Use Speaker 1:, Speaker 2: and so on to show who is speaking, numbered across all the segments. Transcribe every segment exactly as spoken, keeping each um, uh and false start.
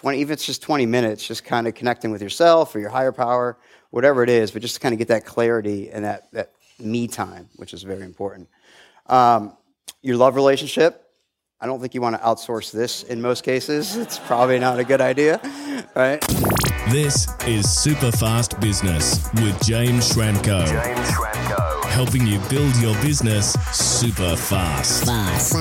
Speaker 1: twenty, even if it's just twenty minutes, just kind of connecting with yourself or your higher power, whatever it is, but just to kind of get that clarity and that, that me time, which is very important. Um, your love relationship, I don't think you want to outsource this in most cases. It's probably not a good idea, right?
Speaker 2: This is Super Fast Business with James Schramko.
Speaker 3: James Schramko.
Speaker 2: Helping you build your business super fast.
Speaker 3: Fast.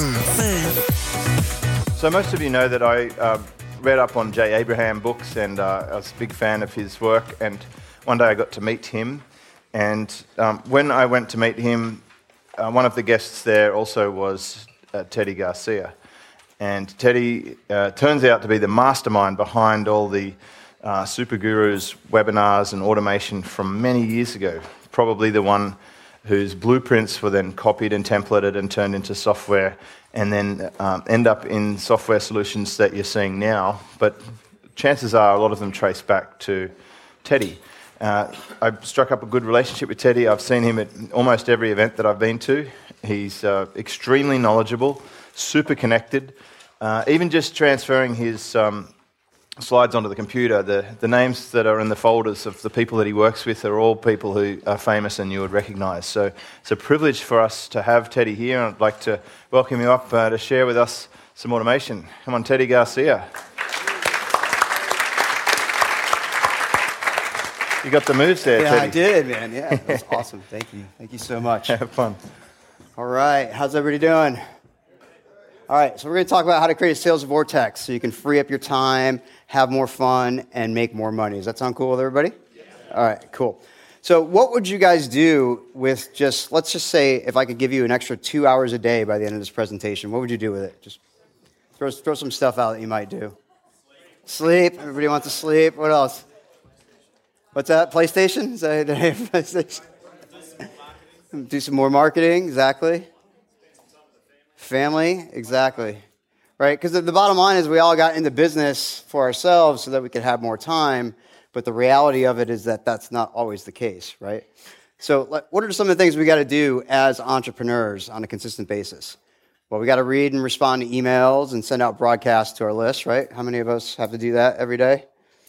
Speaker 4: So most of you know that I uh, read up on Jay Abraham books, and uh, I was a big fan of his work, and one day I got to meet him. And um, when I went to meet him, uh, one of the guests there also was uh, Teddy Garcia. And Teddy uh, turns out to be the mastermind behind all the uh, Super Gurus webinars and automation from many years ago. Probably the one whose blueprints were then copied and templated and turned into software, and then um, end up in software solutions that you're seeing now. But chances are a lot of them trace back to Teddy. Uh, I've struck up a good relationship with Teddy. I've seen him at almost every event that I've been to. He's uh, extremely knowledgeable, super connected. Uh, even just transferring his um, slides onto the computer, the, the names that are in the folders of the people that he works with are all people who are famous and you would recognise. So it's a privilege for us to have Teddy here, and I'd like to welcome you up uh, to share with us some automation. Come on, Teddy Garcia. You got the moves there,
Speaker 1: yeah,
Speaker 4: Teddy.
Speaker 1: I did, man. Yeah, that was awesome. Thank you. Thank you so much.
Speaker 4: Have fun.
Speaker 1: All right. How's everybody doing? All right. So we're going to talk about how to create a sales vortex so you can free up your time, have more fun, and make more money. Does that sound cool with everybody? Yeah. All right. Cool. So what would you guys do with just, let's just say if I could give you an extra two hours a day by the end of this presentation, what would you do with it? Just throw, throw some stuff out that you might do. Sleep. Sleep. Everybody wants to sleep. What else? What's that? PlayStation? Is that PlayStation? Do some more marketing, exactly. Family, exactly. Right? Because the bottom line is we all got into business for ourselves so that we could have more time, but the reality of it is that that's not always the case, right? So what are some of the things we got to do as entrepreneurs on a consistent basis? Well, we got to read and respond to emails and send out broadcasts to our list, right? How many of us have to do that every day?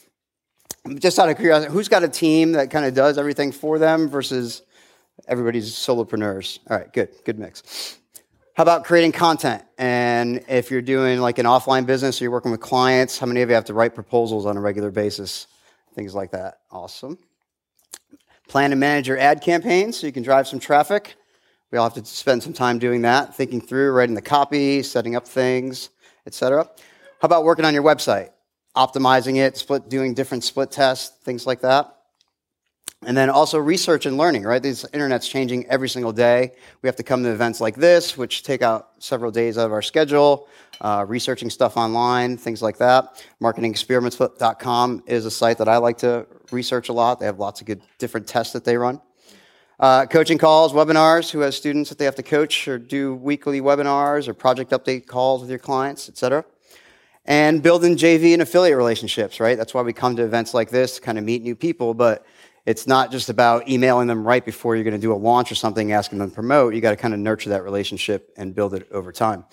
Speaker 1: Just out of curiosity, who's got a team that kind of does everything for them versus everybody's solopreneurs? All right, good, good mix. How about creating content? And if you're doing like an offline business or you're working with clients, how many of you have to write proposals on a regular basis? Things like that. Awesome. Plan and manage your ad campaigns so you can drive some traffic. We all have to spend some time doing that, thinking through, writing the copy, setting up things, et cetera. How about working on your website? Optimizing it, split, doing different split tests, things like that. And then also research and learning, right? This internet's changing every single day. We have to come to events like this, which take out several days out of our schedule, uh, researching stuff online, things like that. marketing experiments dot com is a site that I like to research a lot. They have lots of good different tests that they run. Uh, coaching calls, webinars, who has students that they have to coach or do weekly webinars or project update calls with your clients, et cetera. And building J V and affiliate relationships, right? That's why we come to events like this to kind of meet new people, but it's not just about emailing them right before you're going to do a launch or something, asking them to promote. You got to kind of nurture that relationship and build it over time.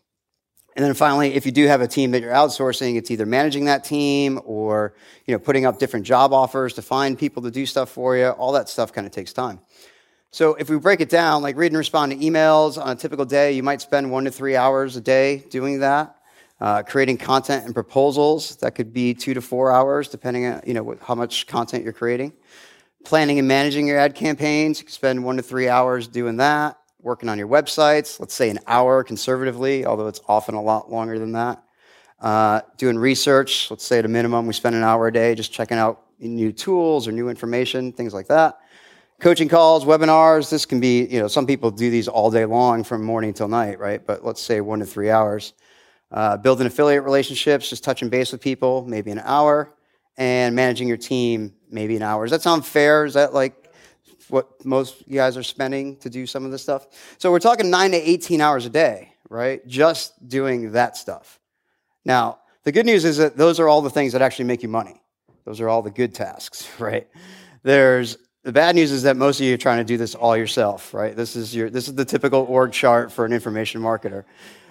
Speaker 1: And then finally, if you do have a team that you're outsourcing, it's either managing that team or, you know, putting up different job offers to find people to do stuff for you. All that stuff kind of takes time. So if we break it down, like read and respond to emails on a typical day, you might spend one to three hours a day doing that. Uh, creating content and proposals, that could be two to four hours, depending on, you know, what, how much content you're creating. Planning and managing your ad campaigns, you can spend one to three hours doing that. Working on your websites, let's say an hour conservatively, although it's often a lot longer than that. Uh, doing research, let's say at a minimum, we spend an hour a day just checking out new tools or new information, things like that. Coaching calls, webinars, this can be, you know, some people do these all day long from morning till night, right? But let's say one to three hours. Uh, building affiliate relationships, just touching base with people, maybe an hour, and managing your team, maybe an hour. Does that sound fair? Is that like what most you guys are spending to do some of this stuff? So we're talking nine to eighteen hours a day, right? Just doing that stuff. Now, the good news is that those are all the things that actually make you money. Those are all the good tasks, right? There's the bad news is that most of you are trying to do this all yourself, right? This is your this is the typical org chart for an information marketer.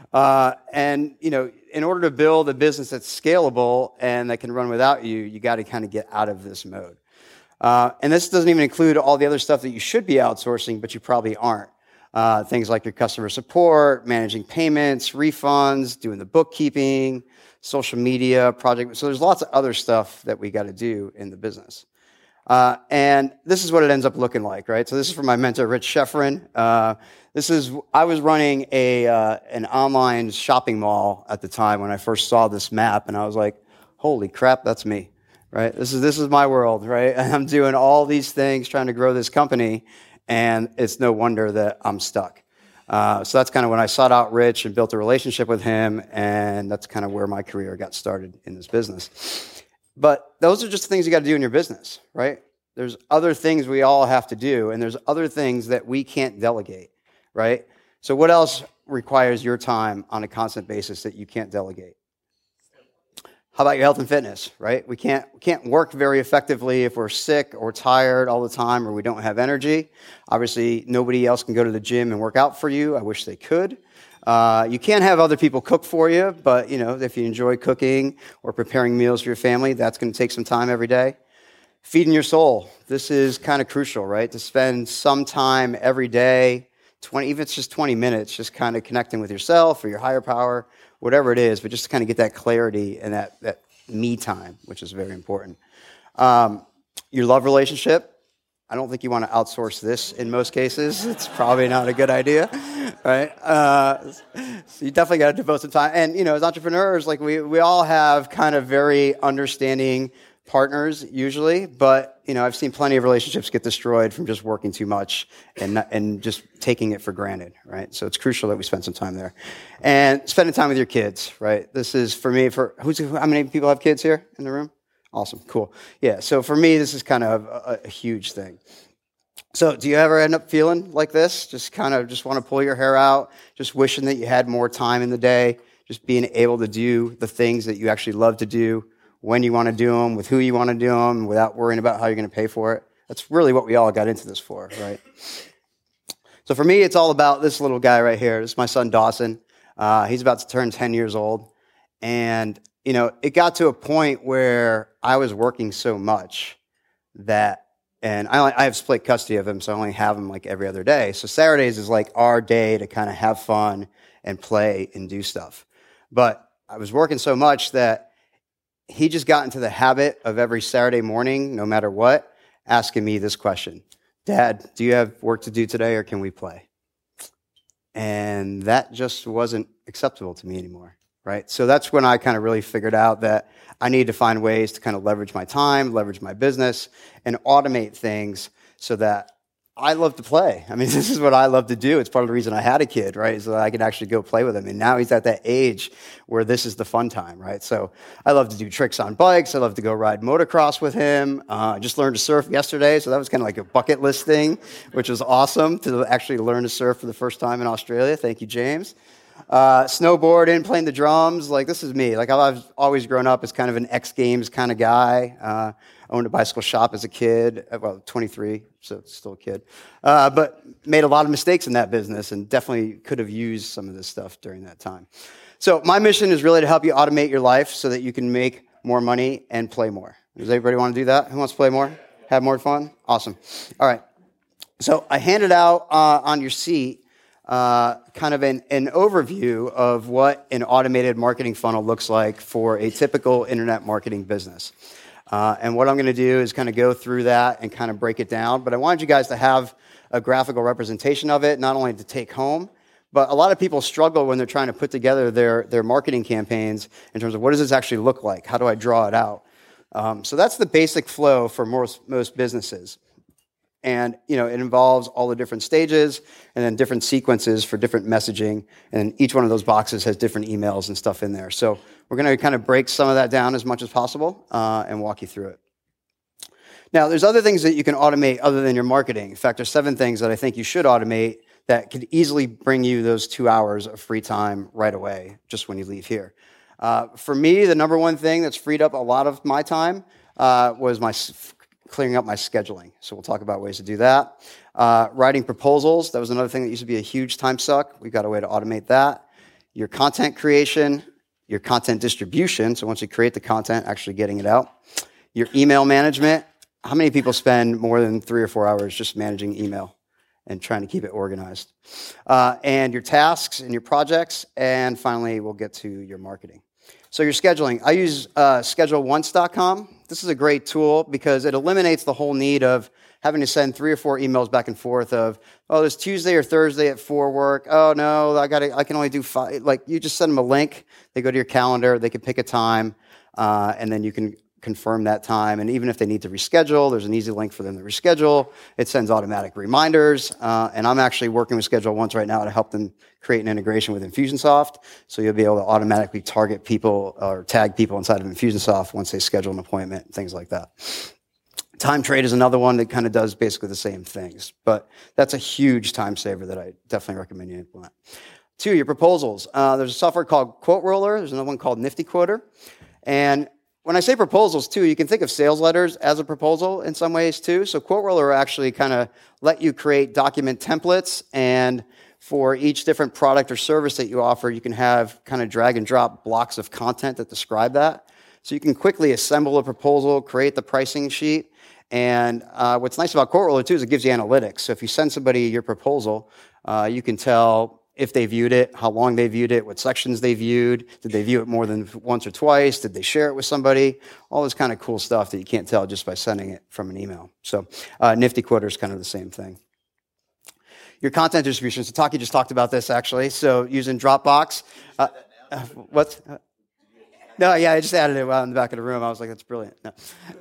Speaker 1: Uh, and, you know, in order to build a business that's scalable and that can run without you, you got to kind of get out of this mode. Uh, and this doesn't even include all the other stuff that you should be outsourcing, but you probably aren't. Uh, things like your customer support, managing payments, refunds, doing the bookkeeping, social media, project. So there's lots of other stuff that we got to do in the business. Uh, and this is what it ends up looking like, right? So this is from my mentor, Rich Schefferin. Uh, this is, I was running a uh, an online shopping mall at the time when I first saw this map, and I was like, holy crap, that's me, right? This is this is my world, right? And I'm doing all these things, trying to grow this company, and it's no wonder that I'm stuck. Uh, so that's kind of when I sought out Rich and built a relationship with him, and that's kind of where my career got started in this business. But those are just the things you got to do in your business, right? There's other things we all have to do, and there's other things that we can't delegate, right? So what else requires your time on a constant basis that you can't delegate? How about your health and fitness, right? We can't we can't work very effectively if we're sick or tired all the time or we don't have energy. Obviously, nobody else can go to the gym and work out for you. I wish they could. Uh, you can't have other people cook for you, but you know, if you enjoy cooking or preparing meals for your family, that's going to take some time every day. Feeding your soul. This is kind of crucial, right? To spend some time every day, twenty, even if it's just twenty minutes, just kind of connecting with yourself or your higher power, whatever it is, but just to kind of get that clarity and that, that me time, which is very important. Um, your love relationship. I don't think you want to outsource this in most cases. It's probably not a good idea, right? Uh, so you definitely got to devote some time. And, you know, as entrepreneurs, like we, we all have kind of very understanding partners usually, but, you know, I've seen plenty of relationships get destroyed from just working too much and not, and just taking it for granted, right? So it's crucial that we spend some time there. And spending time with your kids, right? This is for me, for who's, how many people have kids here in the room? Awesome, cool. Yeah, so for me, this is kind of a, a huge thing. So do you ever end up feeling like this? Just kind of just want to pull your hair out, just wishing that you had more time in the day, just being able to do the things that you actually love to do, when you want to do them, with who you want to do them, without worrying about how you're going to pay for it. That's really what we all got into this for, right? So for me, it's all about this little guy right here. This is my son, Dawson. Uh, he's about to turn ten years old. And you know, it got to a point where I was working so much that, and I, I have split custody of him, so I only have him like every other day. So Saturdays is like our day to kind of have fun and play and do stuff. But I was working so much that he just got into the habit of every Saturday morning, no matter what, asking me this question: Dad, do you have work to do today or can we play? And that just wasn't acceptable to me anymore. Right? So that's when I kind of really figured out that I need to find ways to kind of leverage my time, leverage my business, and automate things so that I love to play. I mean, this is what I love to do. It's part of the reason I had a kid, right? So that I could actually go play with him. And now he's at that age where this is the fun time, right? So I love to do tricks on bikes. I love to go ride motocross with him. Uh, I just learned to surf yesterday, so that was kind of like a bucket list thing, which was awesome to actually learn to surf for the first time in Australia. Thank you, James. Uh, snowboarding, playing the drums, like this is me. Like I've always grown up as kind of an X Games kind of guy. Uh, owned a bicycle shop as a kid, well, twenty-three, so still a kid. Uh, but made a lot of mistakes in that business and definitely could have used some of this stuff during that time. So my mission is really to help you automate your life so that you can make more money and play more. Does everybody want to do that? Who wants to play more? Have more fun? Awesome. All right. So I handed out uh, on your seat Uh, kind of an, an overview of what an automated marketing funnel looks like for a typical internet marketing business. Uh, and what I'm going to do is kind of go through that and kind of break it down. But I wanted you guys to have a graphical representation of it, not only to take home, but a lot of people struggle when they're trying to put together their, their marketing campaigns in terms of what does this actually look like? How do I draw it out? Um, so that's the basic flow for most, most businesses. And, you know, it involves all the different stages and then different sequences for different messaging. And each one of those boxes has different emails and stuff in there. So we're going to kind of break some of that down as much as possible uh, and walk you through it. Now, there's other things that you can automate other than your marketing. In fact, there's seven things that I think you should automate that could easily bring you those two hours of free time right away, just when you leave here. Uh, for me, the number one thing that's freed up a lot of my time uh, was my clearing up my scheduling. So we'll talk about ways to do that. Uh, writing proposals, that was another thing that used to be a huge time suck. We've got a way to automate that. your content creation, your content distribution, so once you create the content, actually getting it out, your email management. How many people spend more than three or four hours just managing email and trying to keep it organized? Uh, and your tasks and your projects, and finally, we'll get to your marketing. So your scheduling. I use uh, schedule once dot com. This is a great tool because it eliminates the whole need of having to send three or four emails back and forth of, oh, there's Tuesday or Thursday at four work. Oh, no, I got I can only do five. Like, you just send them a link. They go to your calendar. They can pick a time, uh, and then you can confirm that time. And even if they need to reschedule, there's an easy link for them to reschedule. It sends automatic reminders. Uh, and I'm actually working with Schedule Once right now to help them create an integration with Infusionsoft. So you'll be able to automatically target people or tag people inside of Infusionsoft once they schedule an appointment, things like that. Time Trade is another one that kind of does basically the same things. But that's a huge time saver that I definitely recommend you implement. Two, your proposals. Uh, there's a software called Quote Roller. There's another one called Nifty Quoter. And when I say proposals, too, you can think of sales letters as a proposal in some ways, too. So Quote Roller actually kind of let you create document templates, and for each different product or service that you offer, you can have kind of drag and drop blocks of content that describe that. So you can quickly assemble a proposal, create the pricing sheet, and uh, what's nice about Quote Roller, too, is it gives you analytics. So if you send somebody your proposal, uh, you can tell if they viewed it, how long they viewed it, what sections they viewed, did they view it more than once or twice, did they share it with somebody, all this kind of cool stuff that you can't tell just by sending it from an email. So uh, Nifty Quoter is kind of the same thing. Your content distribution. So Taki just talked about this, actually. So using Dropbox. Uh, uh, what's... Uh, No, yeah, I just added it while in the back of the room. I was like, that's brilliant. No,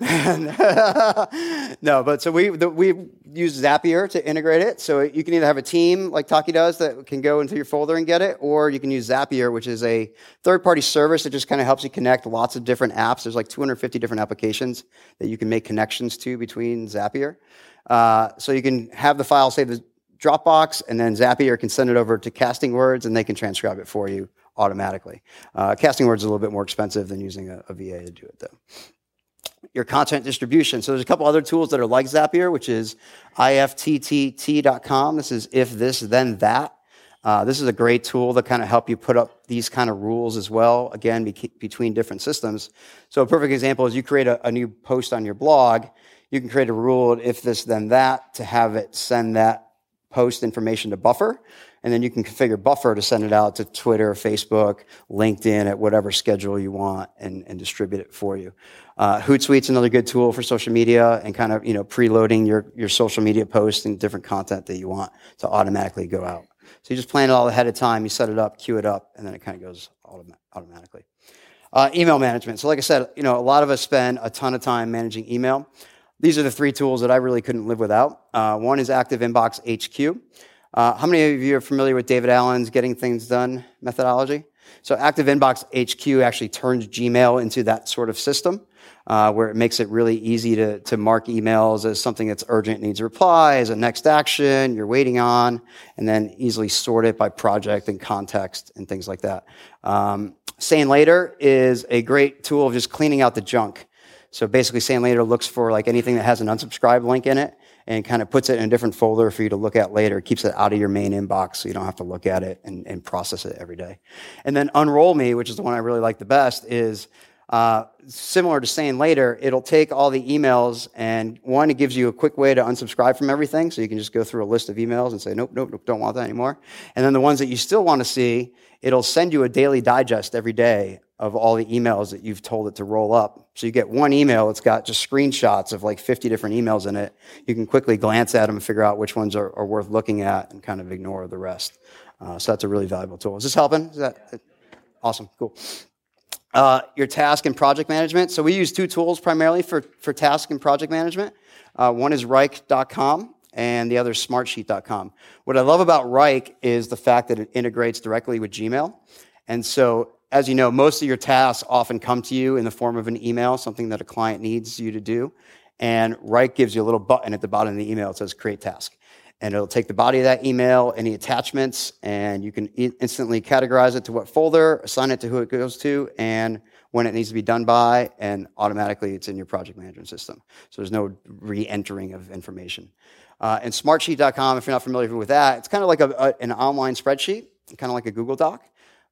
Speaker 1: no but so we the, we use Zapier to integrate it. So you can either have a team like Taki does that can go into your folder and get it, or you can use Zapier, which is a third-party service that just kind of helps you connect lots of different apps. There's like two hundred fifty different applications that you can make connections to between Zapier. Uh, so you can have the file save the Dropbox, and then Zapier can send it over to Casting Words, and they can transcribe it for you automatically. Uh, Casting Words is a little bit more expensive than using a, a V A to do it, though. Your content distribution. So there's a couple other tools that are like Zapier, which is I F T T T dot com. This is if this, then that. Uh, this is a great tool to kind of help you put up these kind of rules as well, again, be- between different systems. So a perfect example is you create a, a new post on your blog. You can create a rule, if this, then that, to have it send that post information to Buffer. And then you can configure Buffer to send it out to Twitter, Facebook, LinkedIn at whatever schedule you want and, and distribute it for you. Uh, Hootsuite's another good tool for social media and kind of, you know, preloading your, your social media posts and different content that you want to automatically go out. So you just plan it all ahead of time, you set it up, queue it up, and then it kind of goes autom- automatically. Uh, email management. So like I said, you know, a lot of us spend a ton of time managing email. These are the three tools that I really couldn't live without. Uh, one is Active Inbox H Q. Uh, how many of you are familiar with David Allen's Getting Things Done methodology? So Active Inbox H Q actually turns Gmail into that sort of system uh, where it makes it really easy to, to mark emails as something that's urgent, needs a reply, as a next action you're waiting on, and then easily sort it by project and context and things like that. Um, Saying Later is a great tool of just cleaning out the junk. So basically, Saying Later looks for like anything that has an unsubscribe link in it and kind of puts it in a different folder for you to look at later. It keeps it out of your main inbox so you don't have to look at it and, and process it every day. And then Unroll Me, which is the one I really like the best, is uh, similar to Saying Later. It'll take all the emails, and one, it gives you a quick way to unsubscribe from everything, so you can just go through a list of emails and say, nope, nope, nope, don't want that anymore. And then the ones that you still want to see, it'll send you a daily digest every day of all the emails that you've told it to roll up. So you get one email, it's got just screenshots of like fifty different emails in it. You can quickly glance at them and figure out which ones are, are worth looking at and kind of ignore the rest. Uh, so that's a really valuable tool. Is this helping? Is that awesome? Cool. Uh, your task and project management. So we use two tools primarily for, for task and project management. Uh, one is Wrike dot com and the other is Smartsheet dot com. What I love about Wrike is the fact that it integrates directly with Gmail. And so, as you know, most of your tasks often come to you in the form of an email, something that a client needs you to do. And Wrike gives you a little button at the bottom of the email that says Create Task. And it'll take the body of that email, any attachments, and you can e- instantly categorize it to what folder, assign it to who it goes to, and when it needs to be done by, and automatically it's in your project management system. So there's no re-entering of information. Uh, and Smartsheet dot com, if you're not familiar with that, it's kind of like a, a, an online spreadsheet, kind of like a Google Doc.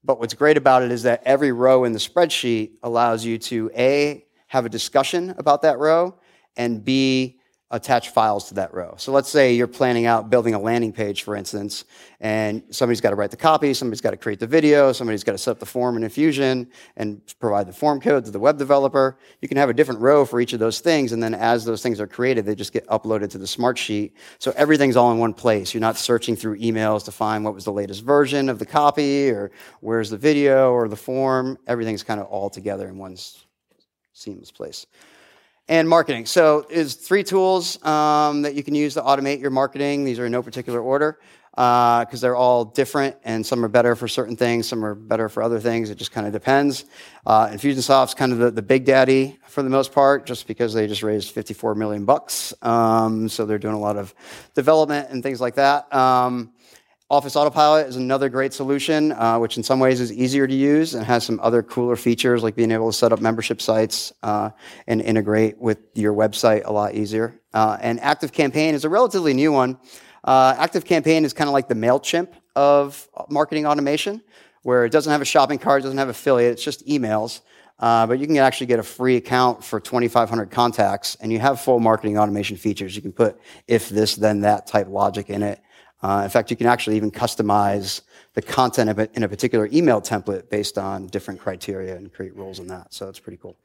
Speaker 1: But what's great about it is that every row in the spreadsheet allows you to, A, have a discussion about that row, and B, attach files to that row. So let's say you're planning out building a landing page, for instance, and somebody's got to write the copy, somebody's got to create the video, somebody's got to set up the form in Infusion and provide the form code to the web developer. You can have a different row for each of those things, and then as those things are created, they just get uploaded to the Smartsheet. So everything's all in one place. You're not searching through emails to find what was the latest version of the copy, or where's the video or the form. Everything's kind of all together in one seamless place. And marketing. So there's three tools um, that you can use to automate your marketing. These are in no particular order because uh, they're all different, and some are better for certain things, some are better for other things. It just kind of depends. Uh, Infusionsoft's kind of the, the big daddy for the most part, just because they just raised fifty-four million bucks. Um, so they're doing a lot of development and things like that. Um, Office Autopilot is another great solution, uh, which in some ways is easier to use and has some other cooler features, like being able to set up membership sites uh, and integrate with your website a lot easier. Uh, and ActiveCampaign is a relatively new one. Uh, ActiveCampaign is kind of like the MailChimp of marketing automation, where it doesn't have a shopping cart, doesn't have affiliate, it's just emails. Uh, but you can actually get a free account for twenty-five hundred contacts, and you have full marketing automation features. You can put if this, then that type logic in it. Uh, in fact, you can actually even customize the content of it in a particular email template based on different criteria and create rules in that. So it's pretty cool.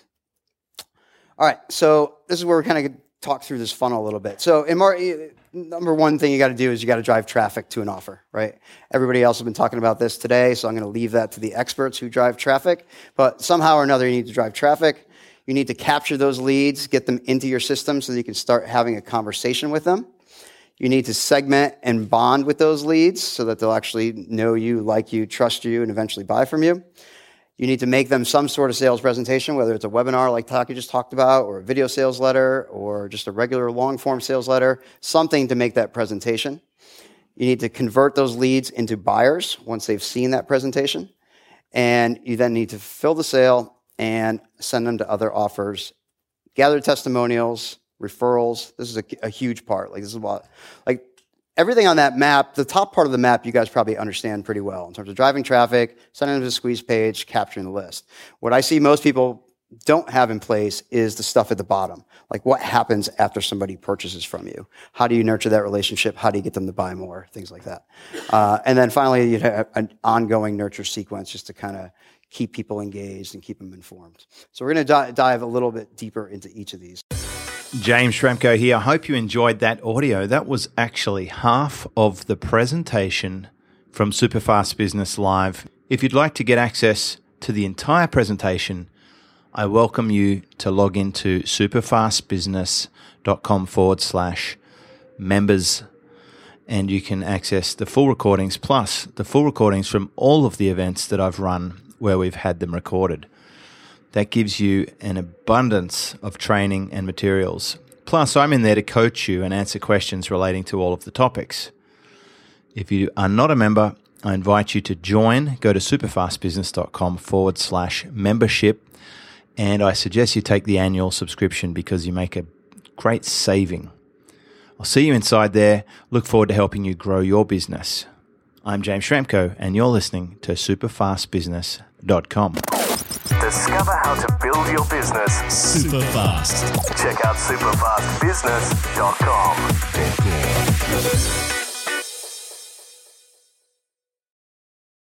Speaker 1: All right, so this is where we kind of talk through this funnel a little bit. So in mar- number one thing you got to do is you got to drive traffic to an offer, right? Everybody else has been talking about this today, so I'm going to leave that to the experts who drive traffic. But somehow or another, you need to drive traffic. You need to capture those leads, get them into your system so that you can start having a conversation with them. You need to segment and bond with those leads so that they'll actually know you, like you, trust you, and eventually buy from you. You need to make them some sort of sales presentation, whether it's a webinar like Taki just talked about, or a video sales letter, or just a regular long-form sales letter, something to make that presentation. You need to convert those leads into buyers once they've seen that presentation. And you then need to fill the sale and send them to other offers, gather testimonials, referrals. This is a, a huge part. Like this is about, like everything on that map, the top part of the map, you guys probably understand pretty well in terms of driving traffic, sending them to the squeeze page, capturing the list. What I see most people don't have in place is the stuff at the bottom. Like what happens after somebody purchases from you? How do you nurture that relationship? How do you get them to buy more? Things like that. Uh, and then finally, you have an ongoing nurture sequence just to kind of keep people engaged and keep them informed. So we're going to di- dive a little bit deeper into each of these.
Speaker 3: James Schramko here. I hope you enjoyed that audio. That was actually half of the presentation from Superfast Business Live. If you'd like to get access to the entire presentation, I welcome you to log into superfastbusiness.com forward slash members, and you can access the full recordings plus the full recordings from all of the events that I've run where we've had them recorded. That gives you an abundance of training and materials. Plus, I'm in there to coach you and answer questions relating to all of the topics. If you are not a member, I invite you to join. Go to superfastbusiness.com forward slash membership. And I suggest you take the annual subscription because you make a great saving. I'll see you inside there. Look forward to helping you grow your business. I'm James Schramko, and you're listening to superfast business dot com.
Speaker 5: Discover how to build your business
Speaker 2: super fast.
Speaker 5: Check out superfast business dot com.